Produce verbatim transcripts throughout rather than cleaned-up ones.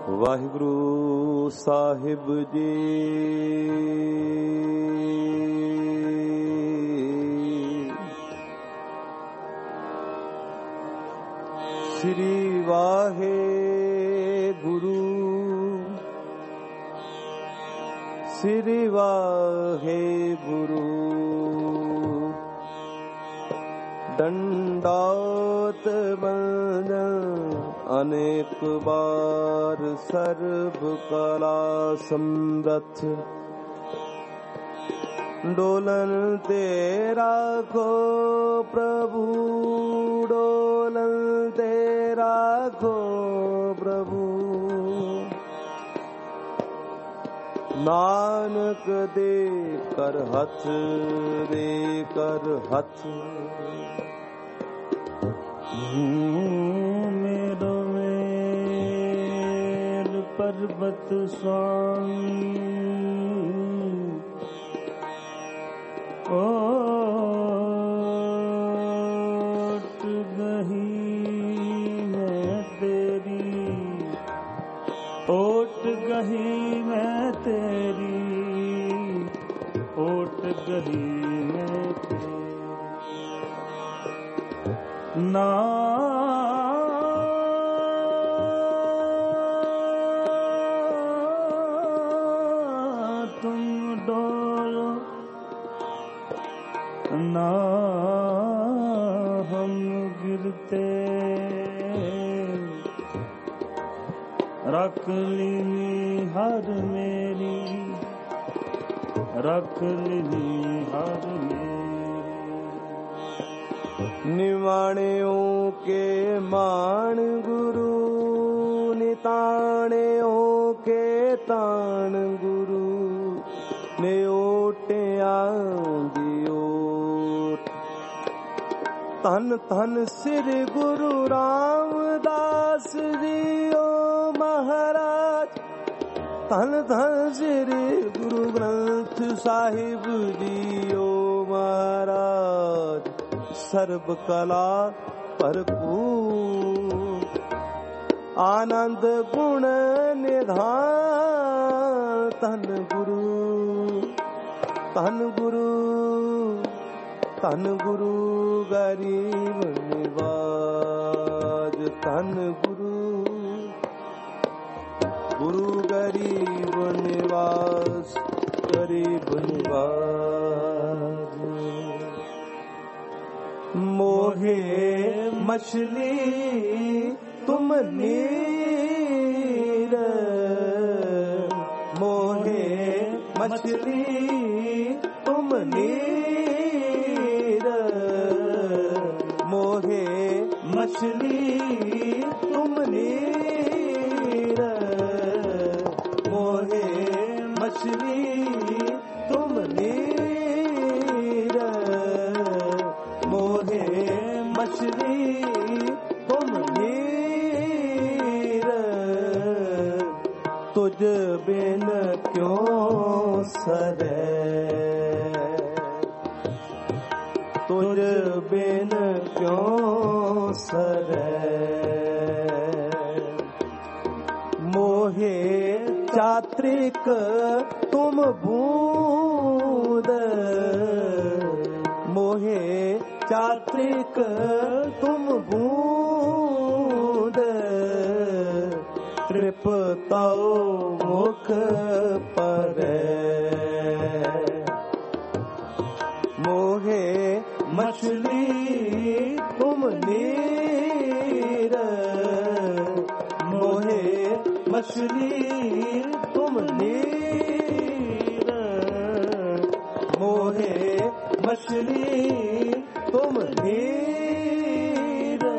वाहिगुरु साहिब जी। श्री वाहे गुरु श्री वाहे गुरु दंडात बंदन अनेक बार सर्व कला समरथ डोलन तेरा को प्रभु डोलन तेरा को प्रभु नानक दे कर हथ दे कर हथ मेरो मेर पर्वत स्वामी ओट गही मैं तेरी ओट गही मैं तेरी ओट गही मैं तेरी ना तुम डोलो ना हम गिरते रख ली हर मेरी रख ली हर मेरी निवाणियों के मान गुरु निताणियों के तान गुरु ने ओटिया दियो धन धन श्री गुरु रामदास जी ओ महाराज धन धन श्री गुरु ग्रंथ साहिब जी ओ महाराज सर्व कला भरपूर आनंद गुण निधान धन गुरु धन गुरु धन गुरु गरीब निवाज धन गुरु गुरु गरीब निवास गरीब निवाज मोहे मछली तुम नीर मोहे मछली तुम नीर मोहे मछली तुम नीर मोहे मछली तुम नीर मोहे मछली तुम नीर तुझ बिन क्यों सरे तुझ बिन क्यों सरे मोहे चात्रिक तुम बूंद मोहे चात्रिक तुम बूंद तृप्तो मुख पर मोहे मछली तुम नीर मोहे मछली तुम नीर मोहे मछली तुम नीर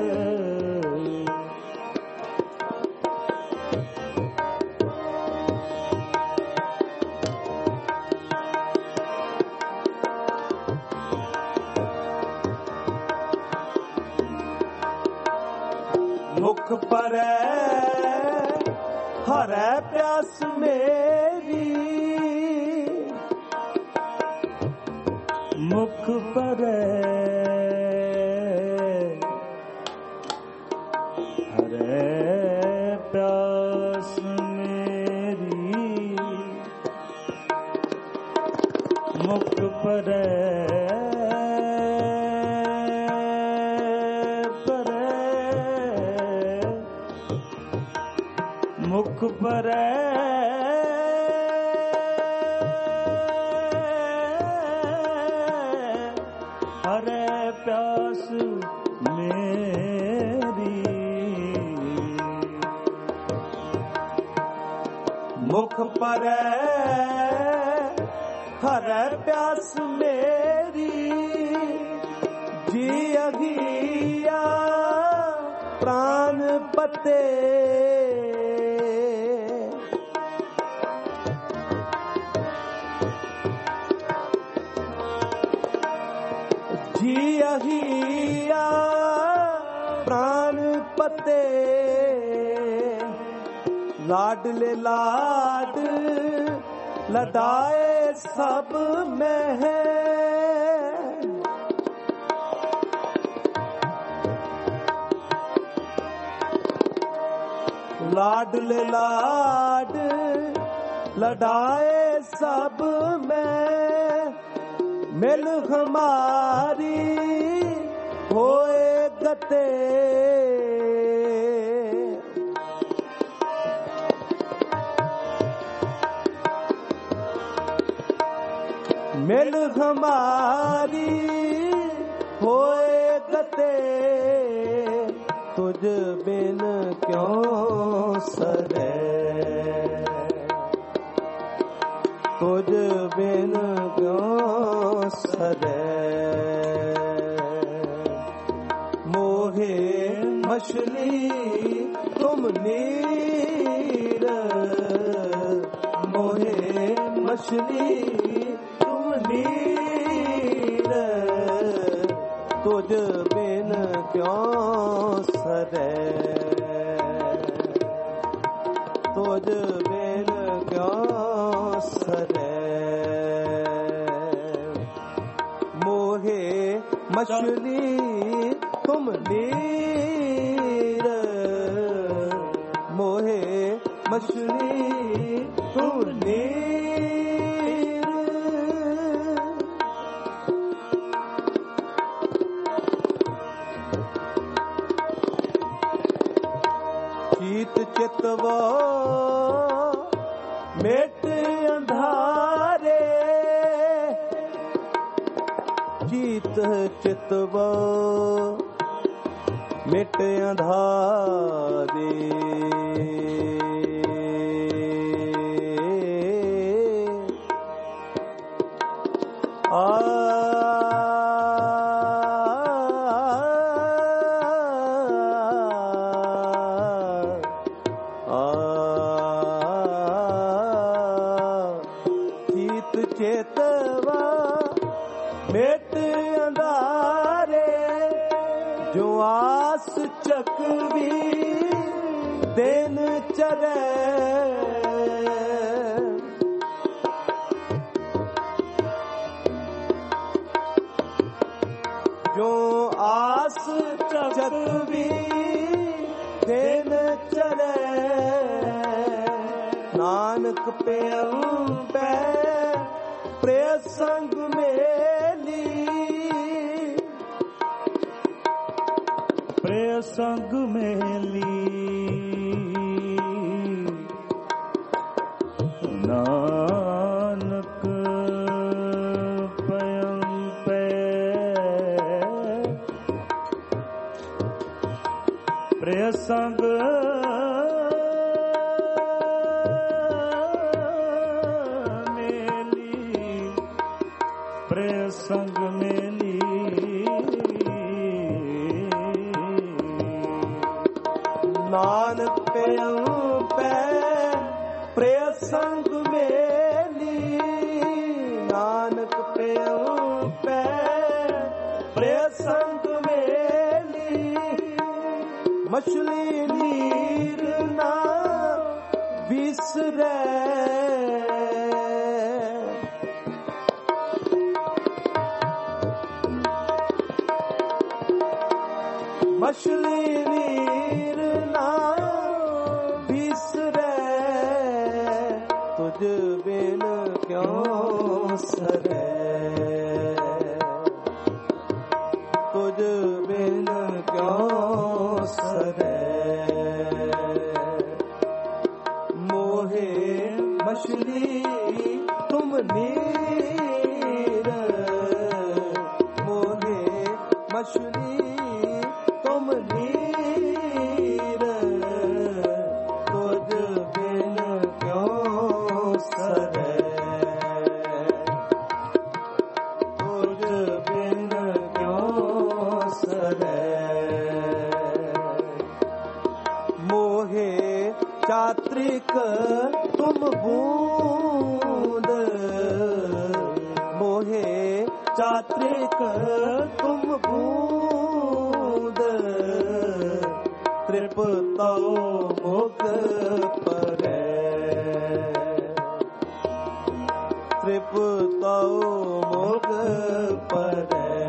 मुख पर हरै प्यास मेरी मुख पर हरे प्यास ਮੁਖ ਪਰੈ ਹਰੈ ਪਿਆਸ ਮੇਰੀ। ਮੁਖ ਪਰੈ ਹਰੈ ਪਿਆਸ ਮੇਰੀ, ਜੀ ਅਗੀਆ ਪ੍ਰਾਨ ਪਤੇ। ਜੀ ਅਹੀਆ ਪ੍ਰਾਨ ਪਤੇ, ਲਾਡਲੇ ਲਾਡ ਲਡਾਏ ਸਭ ਮਹਿ। ਲਾਡਲੇ ਲਾਡ ਲਡਾਏ ਸਭ ਮੈਂ, ਮਿਲ ਹਮਾਰੀ ਹੋਏ ਗਤੇ। ਮਿਲ ਹਮਾਰੀ ਹੋਏ ਗਤੇ, ਤੁਝ ਬਿਨ ਕਿਉਂ ਸਰੇ। ਤੁਝ ਬਿਨ ਕਿਉਂ ਸਰੇ। ਮੋਹੇ ਮਛਲੀ ਤੁਮ ਨੀਰ, ਮੋਹੇ ਮਛਲੀ ਤੁਮ ਨੀਰ, ਤੁਝ ਬਿਨ ਕਿਉਂ ਸਰੇ। ਤੁਝ ਬਿਨ ਕਿਉਂ ਸਰੇ। ਮੋਹੇ ਮਛਲੀ ਤੁਮ ਨੀਰ, ਮੋਹੇ ਮਛਲੀ ਤੁਮ ਨੀਰ। ਚੀਤ ਚਿਤਵੋ ਮਿਟ ਅੰਧਾਰੇ, ਚੀਤ ਚਿਤਵੋ ਮਿਟ ਅੰਧਾਰੇ। ਆ ਚੇਤਵਾ ਮਿਟ ਅੰਧਾਰੇ, ਜੋ ਆਸ ਚੱਕਵੀ ਦਿਨ ਚੜ੍ਹੇ। ਜੋ ਆਸ ਚੱਕਵੀ ਦਿਨ ਚੜ੍ਹੇ, ਨਾਨਕ ਪਿਆਉ ਪੈ ਪ੍ਰਿਯ ਸੰਗ ਮੇਲੀ। ਪ੍ਰਿਯ ਸੰਗ ਮੇਲੀ, ਨਾਨਕ ਪਇੰ ਪੈ ਪ੍ਰਿਯ ਸੰਗ ਸੰਗ ਮੇਲੀ। ਨਾਨਕ ਪਿਆਉ ਪੈ ਪ੍ਰਿਯ ਸੰਗ ਮੇਲੀ, ਨਾਨਕ ਪਿਆਉ ਪੈ ਪ੍ਰਿਯ ਸੰਗ ਮੇਲੀ। ਮਛਲੀ ਨੀਰ ਨਾ ਵਿਸਰੈ, ਮਛਲੀ ਨੀਰ ਨਾ ਵਿਸਰੈ, ਤੁਝ ਬਿਨ ਕਿਉਂ ਸਰੇ। ਤੁਝ ਬਿਨ ਕਿਉਂ ਸਰੇ। चात्रिक तुम बूंद, मोहे चात्रिक तुम बूंद, तृप्तो मुख परै, तृप्तो मुख परै,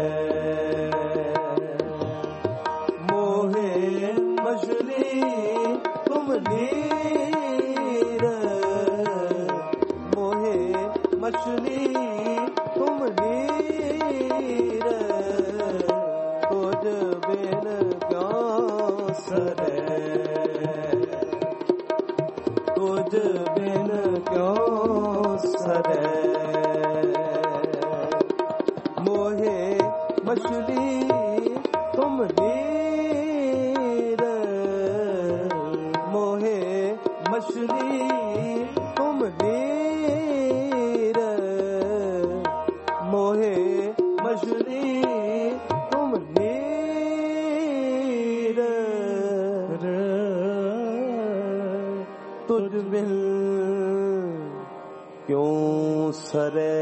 मोहे मछली तुम नीर, मोहे मछली तुम नीर, तुझ बिन क्यों सरै, तुझ बिन क्यों सरै, मोहे मछली तुम नीर, मोहे मछली तुम नीर, मोहे मछली तुम नीर, तुझ बिन क्यों सरै।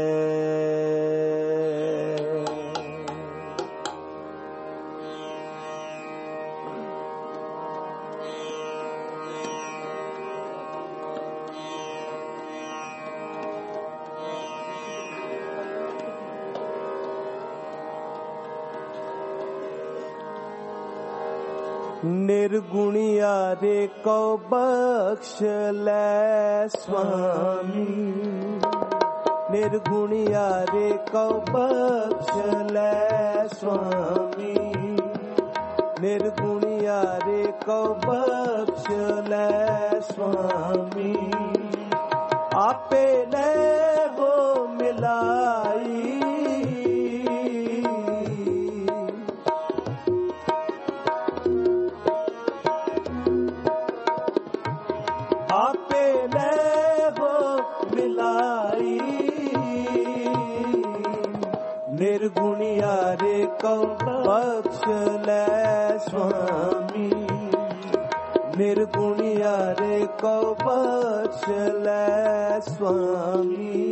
निर्गुणिया रे को बख्श ले स्वामी, निर्गुणिया रे को बख्श ले स्वामी, निर्गुणिया रे को बख्श ले स्वामी, आपे ले वो मिलाई, आपे ले हो मिलाई, निर्गुणिया रे को बख्श ले स्वामी, निर्गुणिया रे को बख्श ले स्वामी,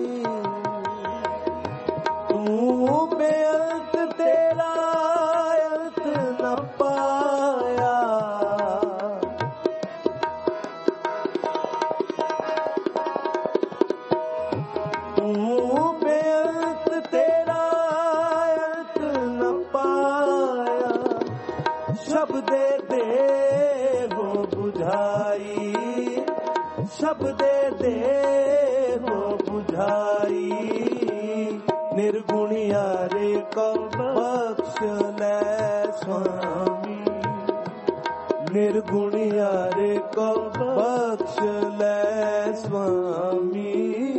तू बेअंत तेरा अंत न पाया, बेअंत तेरा अंत न पाया, शब्दे दे हो बुझाई, शब्दे दे हो बुझाई, निर्गुणिया रे को बख्श ले स्वामी, निर्गुणिया रे को बख्श ले स्वामी,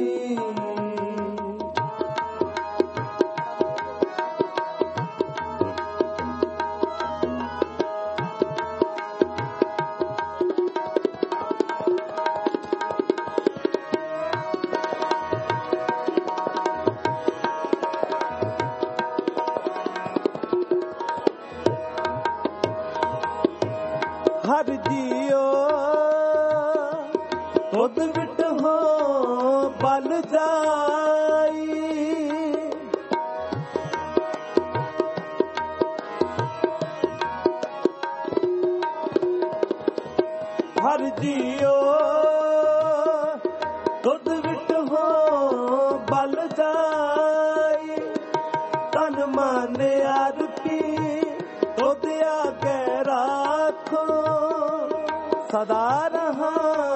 हर जियो तुद बिट हो बल जाई, हर जियो तुद बिट हो बल जाई, तन मन आरती तुद आगे राखो, सदा रहा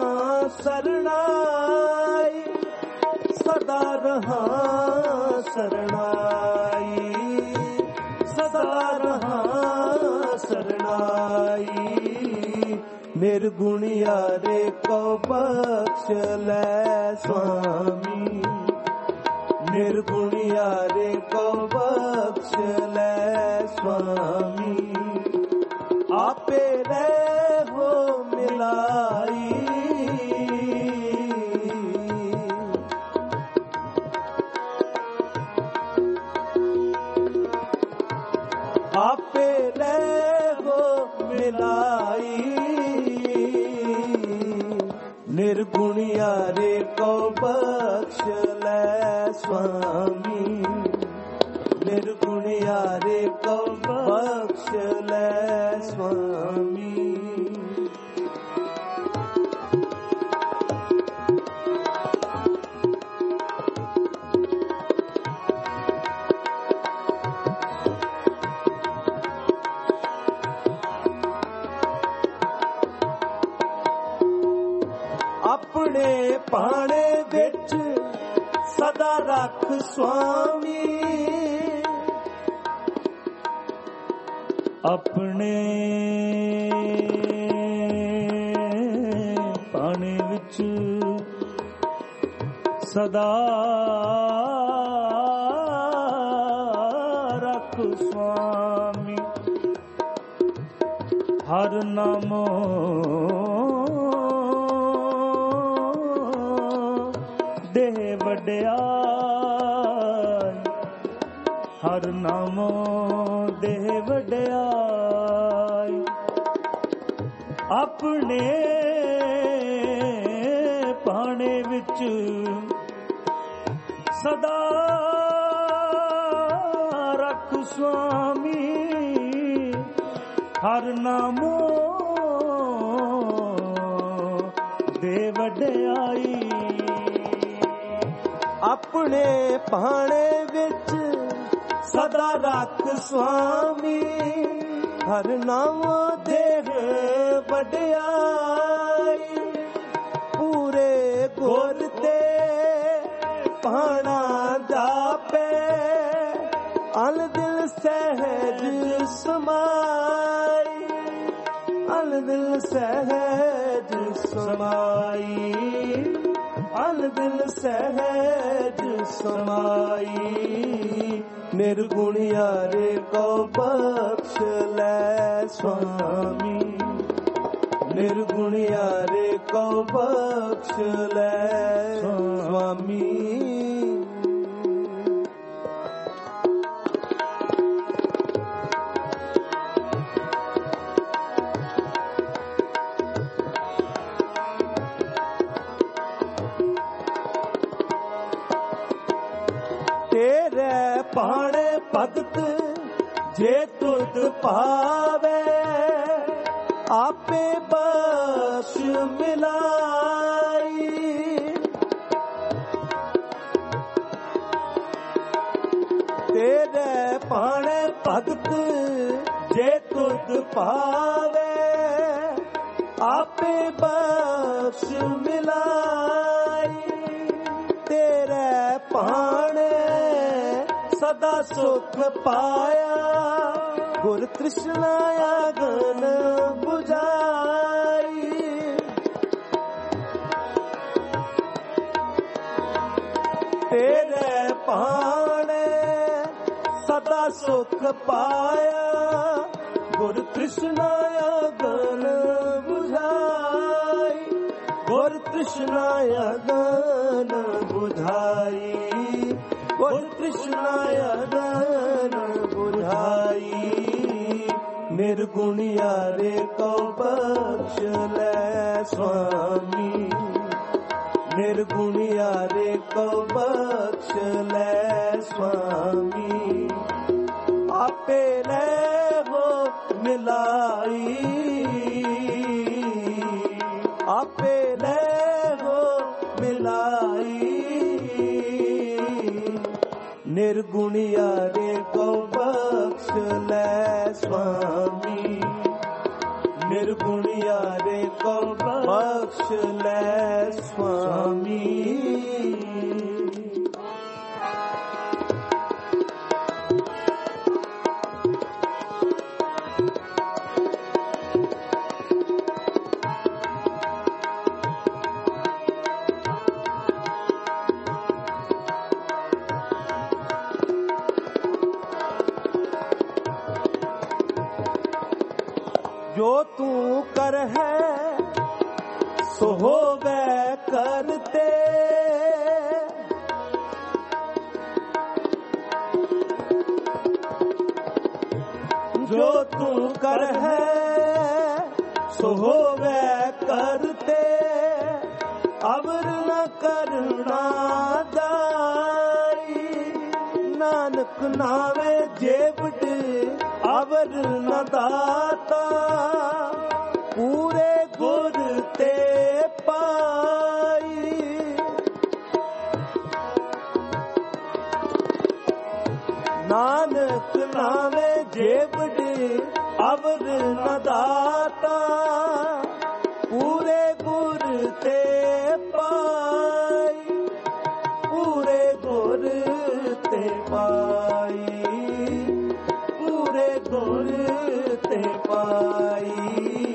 शरणाई, सदा रहा शरणाई, सदा रहा शरणाई, निर्गुणिया रे को बख्श ले स्वामी, निर्गुणिया रे को बख्श ले स्वामी, आपे रे हो मिलाई, आपे रे हो मिलाई, ਨਿਰਗੁਣਿਆਰੇ ਕੋ ਬਖਸ਼ ਲੈ ਸੁਆਮੀ, ਨਿਰਗੁਣਿਆਰੇ ਕੋ ਬਖਸ਼ ਲੈ ਸੁਆਮੀ। ਆਪਣੇ ਭਾਣੇ ਵਿੱਚ ਸਦਾ ਰੱਖ ਸੁਆਮੀ, ਆਪਣੇ ਭਾਣੇ ਵਿੱਚ ਸਦਾ ਰੱਖ ਸੁਆਮੀ, ਹਰ ਨਾਮੋ ਦੇਹ ਵਡਿਆਈ, ਹਰ ਨਾਮੋ ਦੇਹ ਵਡਿਆਈ। ਆਪਣੇ ਭਾਣੇ ਵਿੱਚ ਸਦਾ ਰੱਖ ਸੁਆਮੀ, ਹਰ ਨਾਮੋ ਦੇਹ ਵਡਿਆਈ। ਆਪਣੇ ਭਾਣੇ ਵਿੱਚ ਸਦਾ ਰੱਖ ਸੁਆਮੀ, ਹਰ ਨਾਮ ਦੇਹ ਵਡਿਆਈ। ਪੂਰੇ ਗੁਰ ਤੇ ਭਾਣਾ ਜਾਪੇ, ਅਲ ਦਿਲ ਸਹਿਜ ਸਮਾਈ, ਅਲ ਦਿਲ ਸਹਿਜ ਸਮਾਈ, ਅਲ ਦਿਲ ਸਹਿਜ ਸਮਾਈ। ਨਿਰਗੁਣਿਆਰੇ ਕੋ ਬਖਸ਼ ਲੈ ਸੁਆਮੀ, ਨਿਰਗੁਣਿਆਰੇ ਕੋ ਬਖਸ਼ ਲੈ ਸੁਆਮੀ। ਤੇਰੇ ਭਾਣੇ ਭਗਤ ਜੇ ਤੁਧ ਭਾਵੇ, ਆਪੇ ਬਖਸ਼ ਮਿਲਾਈ। ਤੇਰੇ ਭਾਣੇ ਭਗਤ ਜੇ ਤੁਧ ਭਾਵੇ, ਆਪੇ ਬਖਸ਼ ਮਿਲਾਈ। ਤੇਰੇ ਭਾਣੇ ਸਦਾ ਸੁਖ ਪਾਇਆ, ਗੁਰ ਤ੍ਰਿਸ਼ਨਾ ਅਗਨ ਬੁਝਾਈ। ਤੇਰੇ ਭਾਣੇ ਸਦਾ ਸੁਖ ਪਾਇਆ, ਗੁਰ ਤ੍ਰਿਸ਼ਨਾ ਅਗਨ ਬੁਝਾਈ। ਗੁਰ ਤ੍ਰਿਸ਼ਨਾ ਅਗਨ ਬੁਝਾਈ, ਗੁਰ ਤ੍ਰਿਸ਼ਨਾ ਅਗਨ ਬੁਝਾਈ। ਨਿਰਗੁਣਿਆਰੇ ਕੋ ਬਖਸ਼ ਲੈ ਸੁਆਮੀ, ਨਿਰਗੁਣਿਆਰੇ ਕੋ ਬਖਸ਼ ਲੈ ਸੁਆਮੀ। ਆਪੇ ਲੈ ਹੋ ਮਿਲਾਈ, ਆਪੇ ਲੈ ਹੋ ਮਿਲਾਈ। ਨਿਰਗੁਣਿਆਰੇ ਕੋ ਬਖਸ਼ ਲੈ ਸੁਆਮੀ, ਨਿਰਗੁਣਿਆਰੇ ਕੋ ਬਖਸ਼ ਲੈ ਸੁਆਮੀ। ਜੋ ਤੂੰ ਕਰ ਹੈ ਸੋ ਹੋਵੇ ਕਰਤੇ, ਜੋ ਤੂੰ ਕਰ ਹੈ ਸੋ ਹੋਵੇ ਕਰਤੇ। ਅਵਰ ਨ ਕਰਨਾ ਦਾਈ, ਨਾਨਕ ਨਾਵੇ ਜੇਬਟ ਅਵਰ ਨ ਦਾਤਾ, ਪੂਰੇ ਗੁਰ ਤੇ ਪਾਈ। ਨਾਨਕ ਨਾਵੇ ਜੇਬਟ ਅਵਰ ਨ ਦਾਤਾ, ਪੂਰੇ ਗੁਰ ਤੇ ਪਾਈ, ਪੂਰੇ ਗੁਰ ਤੇ ਪਾਈ, ਪੂਰੇ ਗੁਰ ਤੇ ਪਾਈ।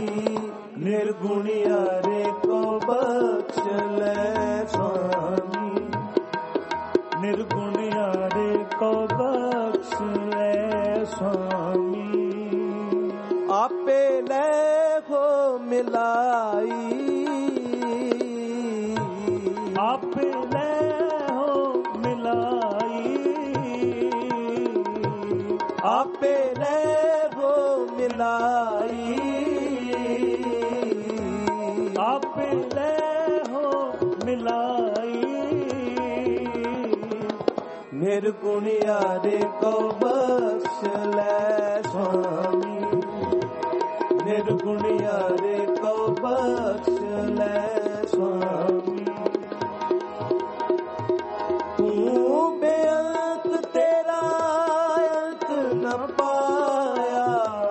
ਨਿਰਗੁਣਿਆਰੇ ਕੋ ਬਖਸ਼ ਲੈ ਸੁਆਮੀ, ਨਿਰਗੁਣਿਆਰੇ ਕੋ ਬਖਸ਼ ਲੈ ਸੁਆਮੀ। ਆਪੇ ਲੈ ਹੋ ਮਿਲਾਈ, ਆਪੇ ਲੈ ਹੋ ਮਿਲਾਈ, ਆਪੇ ਲੈ ਹੋ ਮਿਲਾਈ, ਆਪੇ ਲੈ ਹੋ ਮਿਲਾਈ। ਨਿਰਗੁਣਿਆਰੇ ਕੋ ਬਖਸ਼ ਲੈ ਸੁਆਮੀ, ਨਿਰਗੁਣਿਆਰੇ ਕੋ ਬਖਸ਼ ਲੈ ਸੁਆਮੀ। ਤੂੰ ਬੇਅੰਤ ਤੇਰਾ ਅੰਤ ਨ ਪਾਇਆ,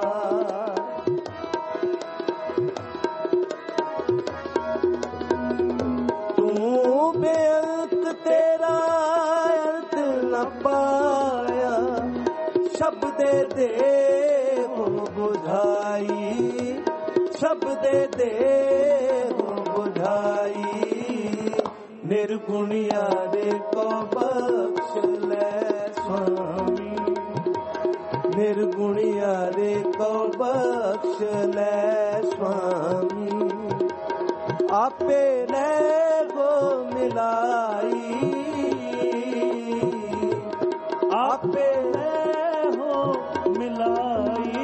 ਤੂੰ ਬੇਅੰਤ ਤੇਰਾ ਅੰਤ ਨ ਪਾਇਆ। ਸ਼ਬਦੇ ਦੇ ਹੋ ਬੁਝਾਈ, ਸ਼ਬਦੇ ਦੇ ਹੋ ਬੁਝਾਈ। ਨਿਰਗੁਣਿਆਰੇ ਕੋ ਬਖਸ਼ ਲੈ ਸੁਆਮੀ, ਨਿਰਗੁਣਿਆਰੇ ਕੋ ਬਖਸ਼ ਲੈ ਸੁਆਮੀ। ਆਪੇ ਲੈ ਗੋ ਮਿਲਾਈ, ਆਪੇ ਲੈ ਹੋ ਮਿਲਾਈ,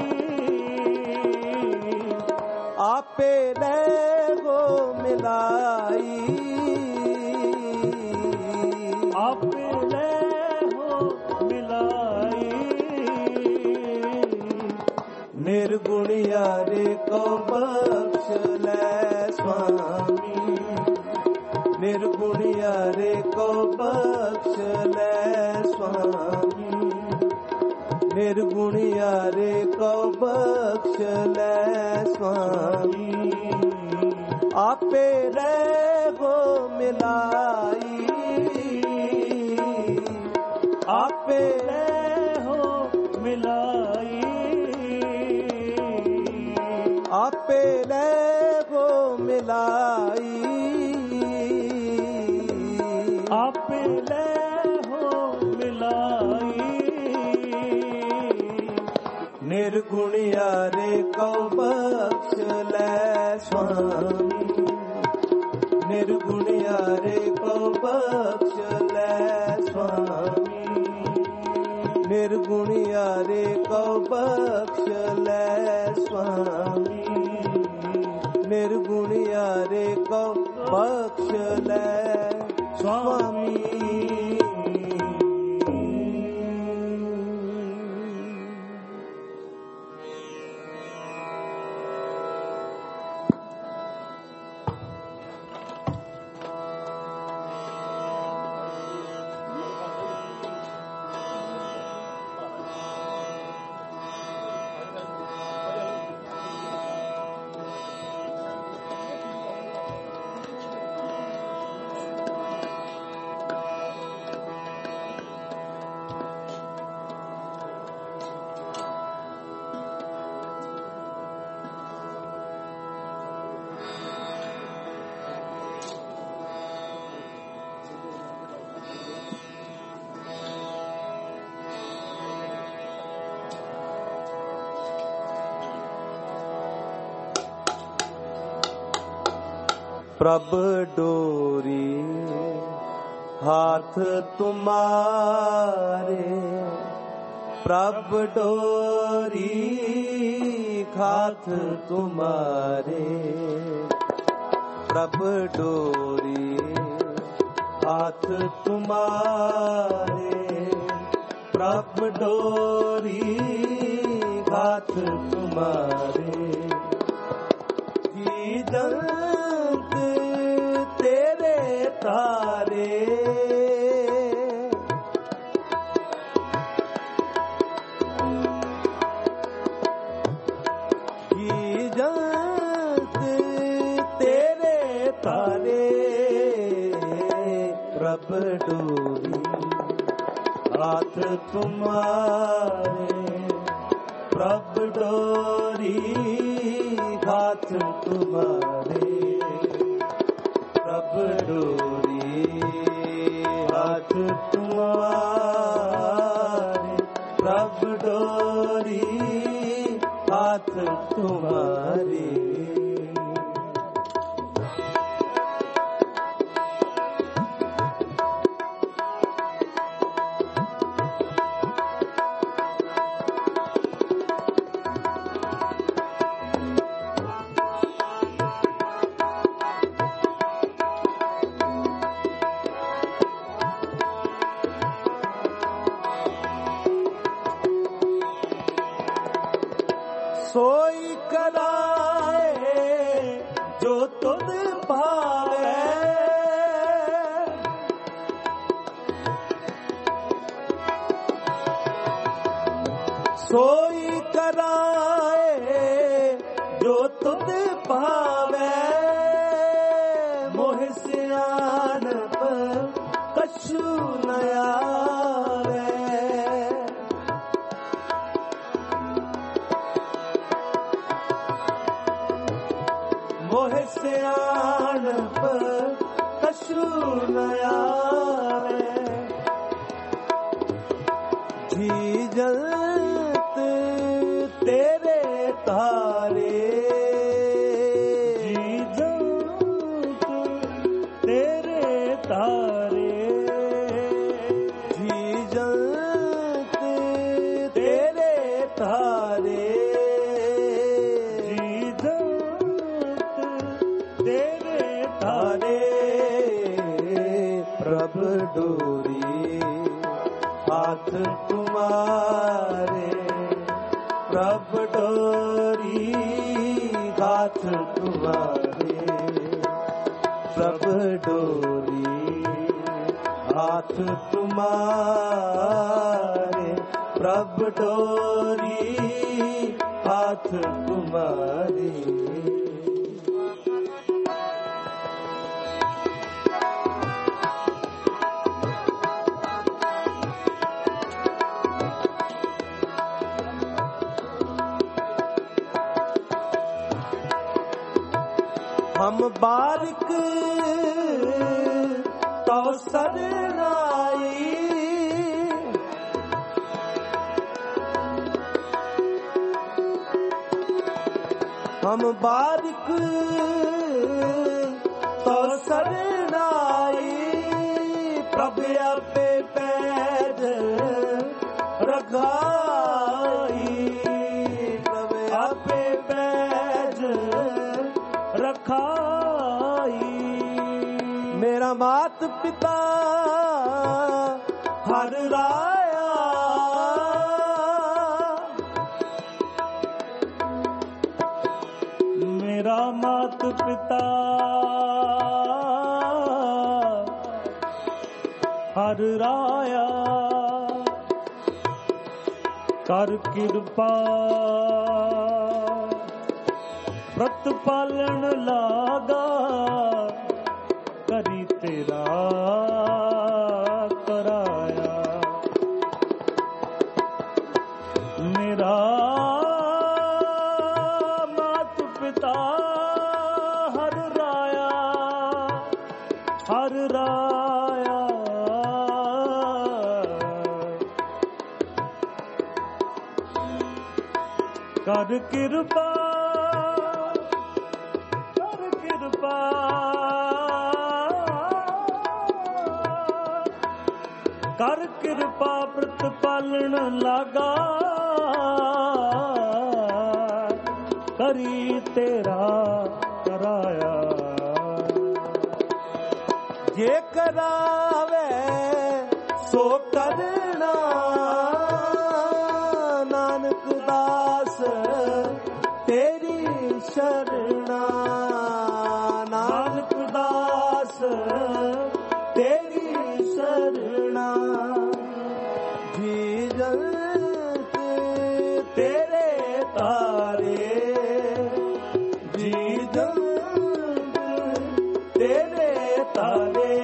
ਆਪੇ ਲੈ ਗੋ ਮਿਲਾਈ, ਆਪੇ ਲੈ ਹੋ ਮਿਲਾਈ। ਨਿਰਗੁਣਿਆਰੇ ਕੋ ਬਖਸ਼ ਲੈ ਸੁਆਮੀ, ਨਿਰਗੁਣਿਆਰੇ ਕੋ ਬਖਸ਼ ਲੈ ਸੁਆਮੀ, ਨਿਰਗੁਣਿਆਰੇ ਕੋ ਬਖਸ਼ ਲੈ ਸੁਆਮੀ। ਆਪੇ ਲੈ ਗੋ ਮਿਲਾਈ, ਆਪੇ ਲੈ ਹੋ ਮਿਲਾਈ, ਆਪੇ ਲੈ ਗੋ ਮਿਲਾਈ, ਆਪੇ ਲੈ ਹੋ ਮਿਲਾਈ। ਨਿਰਗੁਣਿਆਰੇ ਕੋ ਬਖਸ਼ ਲੈ ਸੁਆਮੀ, ਨਿਰਗੁਣਿਆਰੇ ਕੋ ਬਖਸ਼ ਲੈ ਸੁਆਮੀ, ਨਿਰਗੁਣਿਆਰੇ ਕੋ ਬਖਸ਼ ਲੈ ਸੁਆਮੀ, ਨਿਰਗੁਣਿਆਰੇ ਕੋ ਬਖਸ਼ ਲੈ ਸੁਆਮੀ। ਪ੍ਰਭ ਡੋਰੀ ਹਾਥ ਤੁਮਾਰੇ, ਪ੍ਰਭ ਡੋਰੀ ਹਾਥ ਤੁਮਾਰੇ, ਪ੍ਰਭ ਡੋਰੀ हाथ तुम्हारे प्रभ डोरी हाथ तुम्हारे जी जंत तेरे तारे जी जंत तेरे तारे प्रभ डोरी हाथ तुम्हारे प्रभ डोरी हाथ तुम्हारे प्रभ डोरी हाथ तुम्हारे प्रभ डोरी हाथ तुम्हारे सोई कराए जो तुझ भावे सोई कराए जो तुझ भावे मोह सियानप कछु न आवे मोह सियानप कछु न आवे जी जंत तेरे तारे जी जंत तेरे तारे जी जंत तेरे तारे जी जंत तेरे तारे प्रभ डोरी हाथ तुम्हारे प्रभ डोरी हाथ तुम्हारे प्रभ डोरी हाथ तुम्हारे प्रभ डोरी हाथ तुम्हारे हम बारिक तो सरनाई हम बारिक तो सरनाई प्रभु आपे पैद रखाई प्रभु आपे पैद रखाई मेरा मात पिता हर राया मेरा मात पिता हर राया कर कृपा प्रतिपालन लागा करी तेरा कराया मेरा मात पिता हर राया हर राया कर कृपा कर कृपा कर कृपा प्रतिपालन लागा करी तेरा कराया ये करा जंग तेरे तारे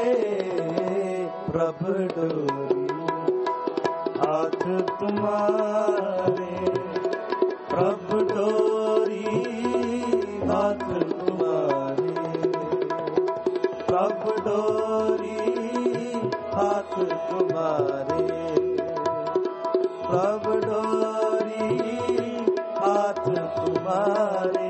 प्रभ डोरी हाथ तुम्हारे प्रभ डोरी हाथ तुम्हारे प्रभ डोरी हाथ तुम्हारे प्रभ डोरी हाथ तुम्हारे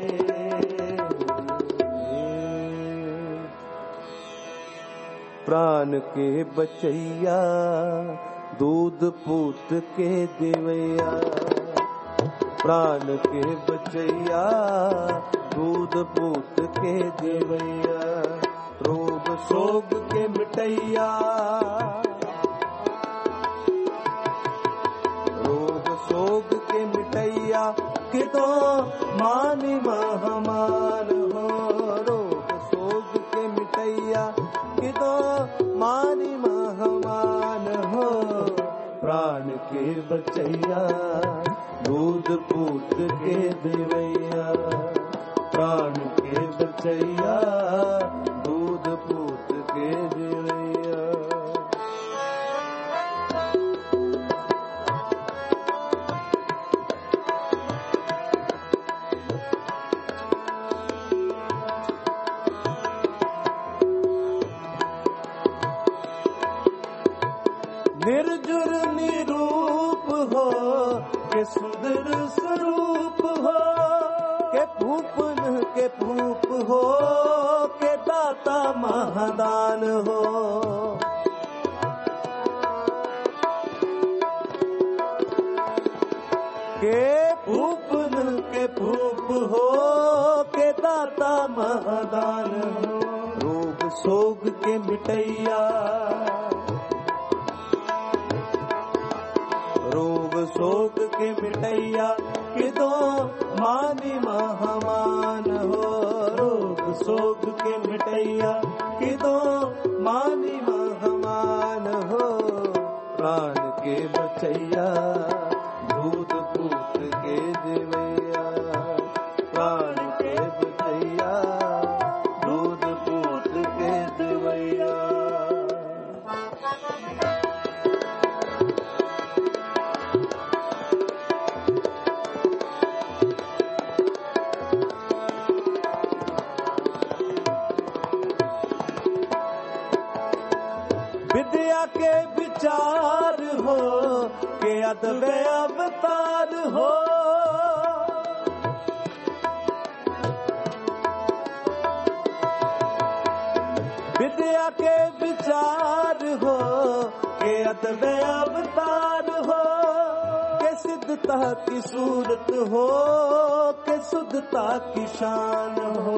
प्राण के बचैया दूध पूत के देवैया प्राण के बचैया दूध पूत के देवैया रोग शोक के मिटैया रोग शोक के मिटैया कि तो मानी महमान हो रोग शोक के मिटैया कि तो मानी महमान हो प्राण के बचैया दूध पूत के देवैया प्राण के बचैया दूध पूत के देवैया निर्जुर निरूप हो के सुंदर स्वरूप हो के भूपन के भूप हो के दाता महादान हो के भूपन के भूप हो के दाता महादान हो रोग शोक के मिटैया रोग शोक के मिटैया कि दो मानी महामान हो रोग शोक के मिटैया कि दो मानी महामान हो प्राण के बचैया दूध पूत के देवैया प्राण के बचैया दूध पूत के देवैया विद्या के विचार हो के अदब अवतार हो विद्या के विचार हो के अदब अवतार हो के सिद्धता की सूरत हो के शुद्धता की शान हो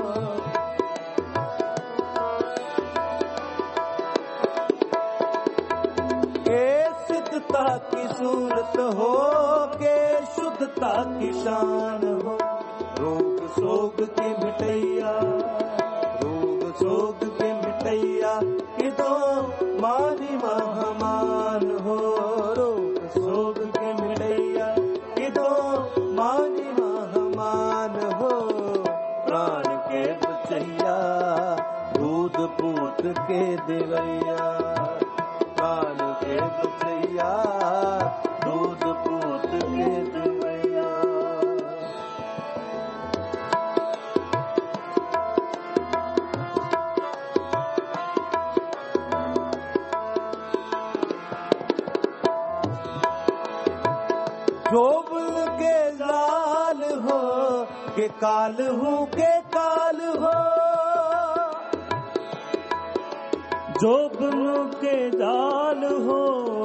की सूरत हो के शुद्धता की शान हो रोग शोक के मिटैया रोग शोक के मिटैया कि दो मानी महामान हो रोग शोक के मिटैया कि दो मानी महामान हो प्राण के बचैया दूध पूत के देवैया प्राण के बचैया दूध पूत के देवैया जोबन के लाल हो के काल हूँ के काल हो जोबन के जाल हो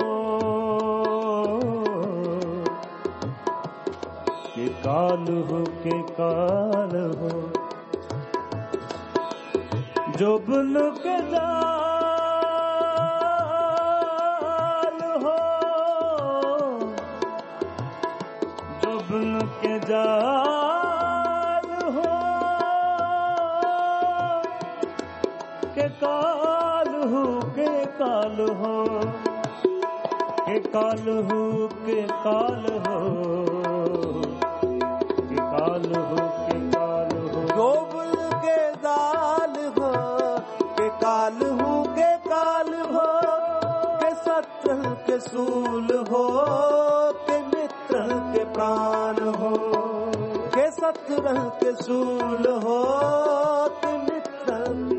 के काल हो के काल हो जोबन के जाल हो जोबन के जाल हो के काल हो के काल हो के काल हो के काल हो के काल हो के काल हो के सूल हो के मित्र के प्राण हो, के सतरंग के सूल हो के मित्र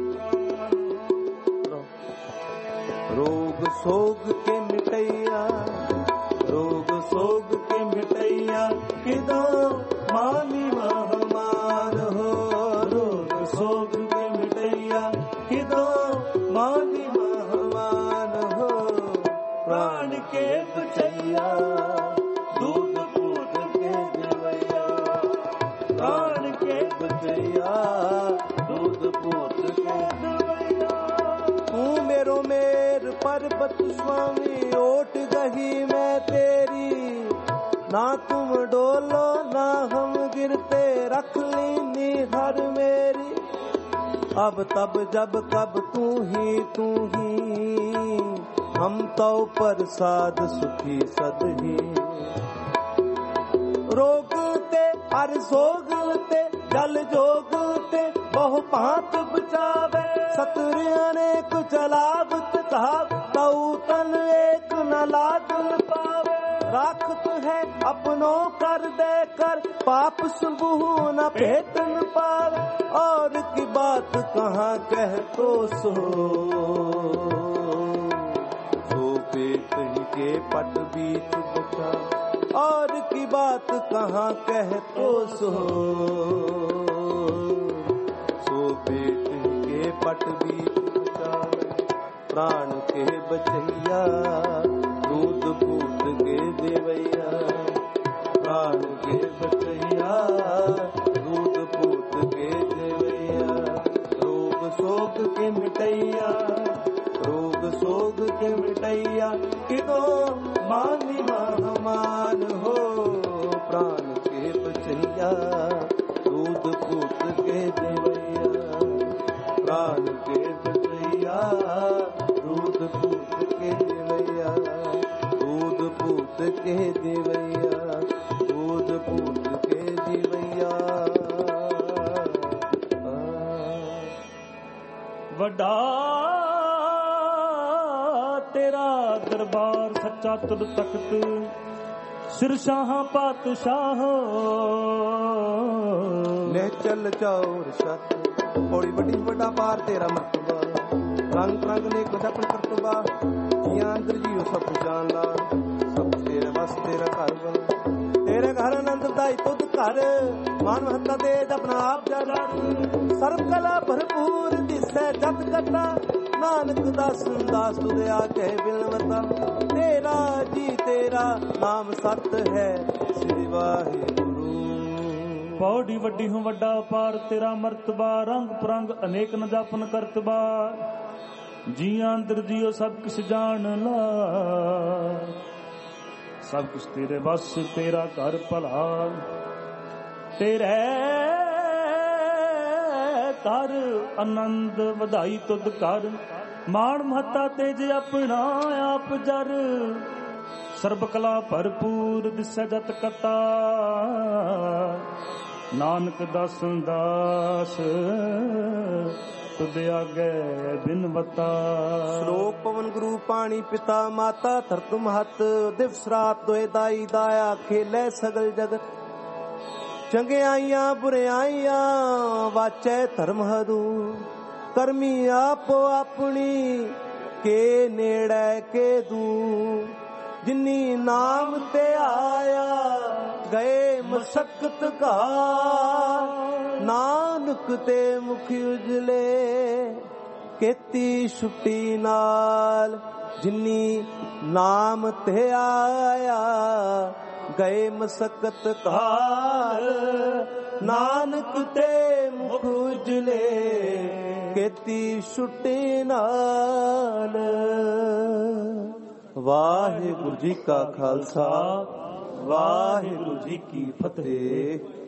रोग सोग के मिटैया, रोग सोग के मिटैया किदो मानी महमान हो, रोग सोग के मिटैया किदो मानी महमान हो, प्राण के बचैया दूध पूत के देवैया, प्राण के बचैया दूध पूत के देवैया। तू मेरो मेर पर्वत स्वामी ओट गही मैं तेरी, ना तुम डोलो ना हम गिरते रख लीनी हर मेरी, अब तब जब कब तू ही तू ही, हम तो प्रसाद सुखी सदही। रोगते हर सोगते जल जोगते बहु पात बचावे, सतुर अनेक चलावत कहा तऊ तन एक न लागल पावे, राखत है अपनों कर दे कर पाप सुबह न भेटन पावे, और की बात कहाँ कह तो सो, सो पेट ही के पट बीच बचा, और की बात कहाँ कह तो सो, सो पेट ही के पट बीच बचा, प्राण के बचैया दूध पूत के देवैया, प्राण के बचैया दूध पूत के देवैया, रोग सोग के मिटैया, रोग सोग के मिटैया किदो मानी महमान हो, प्राण के बचैया दूध पूत के देवैया, प्राण के बचैया दूध पूत के देवैया, दूध पूत के देवैया, दूध पूत के देवैया। वड्डा तेरा दरबार सच्चा तुद तख्त, सिर शाह पातशाह ले चल चौर सत, बड़ी बड़ी बड़ा पार तेरा मर्तबा, रंग रंग ने कुछ अपन करतबा, जियां अंदर जियो सब जान ला, सब तेरे बस तेरा घर बन, तेरे घर आनंद दाई तुद घर, मान महत्ता दे अपना आप जाना, सर्व कला भरपूर दिसै जत कटा, नानक दास दास तुझे आके बिलवता, तेरा जी तेरा नाम सत है श्री वाहिगुरु। पौड़ी वड्डी हूँ वड्डा पार तेरा मर्तबा, रंग परंग अनेक न जापन करतबा, जिया अंदर जियो सब कुछ जान ला, सब कुछ तेरे बस तेरा घर भला, तेरे कर आनंद वधाई तुद कर, मान महता तेज अपना आप जर, सर्ब कला भरपूर दिसै जत कटा, नानक दास दास तुद आगे बिनवता। श्लोक पवन गुरु पानी पिता माता धरत महत, दिवस रात दोए दाई दाया खेले सगल जगत, चंगे आइया बुरे आइया वाचे धर्म हरू, करमी आपो अपनी के नेड़े के दू, जिन्नी नाम ते आया गए मशक्कत का, नानक ते मुख उजले केती छुट्टी नाल, जिन्नी नाम ते आया गए मशक्कत काल, नानक ते मुख उजले केती छुट्टी नाल। वाहिगुरु जी का खालसा, वाहिगुरु जी की फतेह।